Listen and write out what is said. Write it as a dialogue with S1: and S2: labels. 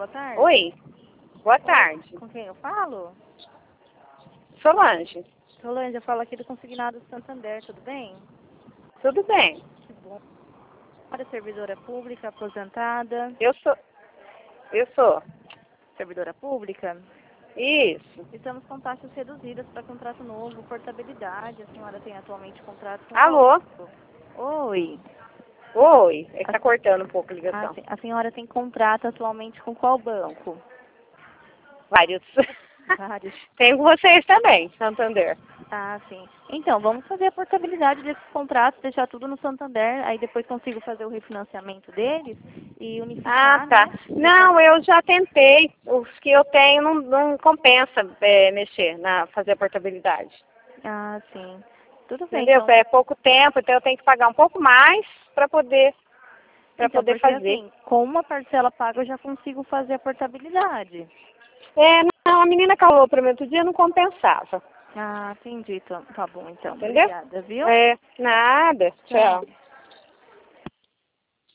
S1: boa tarde.
S2: Oi, boa tarde.
S1: Com quem eu falo?
S2: Solange,
S1: Solange, eu falo aqui do Consignado Santander, tudo bem?
S2: tudo bem?
S1: Que bom. Senhora servidora pública, aposentada.
S2: Eu sou.
S1: Servidora pública?
S2: Isso.
S1: Estamos com taxas reduzidas para contrato novo, portabilidade. A senhora tem atualmente contrato com
S2: Alô?
S1: qual banco? Oi.
S2: Oi, é que tá cortando um pouco a ligação.
S1: A senhora tem contrato atualmente com qual banco?
S2: Vários.
S1: Vários.
S2: Tem com vocês também, Santander.
S1: Ah, sim. Então, vamos fazer a portabilidade desses contratos, deixar tudo no Santander, aí depois consigo fazer o refinanciamento deles e unificar,
S2: Ah, tá.
S1: né?
S2: Não, eu já tentei. Os que eu tenho não compensa mexer, fazer a portabilidade.
S1: Ah, sim. Tudo bem,
S2: Entendeu?
S1: então.
S2: É pouco tempo, então eu tenho que pagar um pouco mais para poder
S1: Porque
S2: fazer.
S1: assim, com uma parcela paga eu já consigo fazer a portabilidade.
S2: É, não, a menina que falou para mim outro dia não compensava.
S1: Ah, entendi. Tá bom, então.
S2: Entendeu?
S1: Obrigada, viu?
S2: É, nada.
S1: Tchau.
S2: Tchau.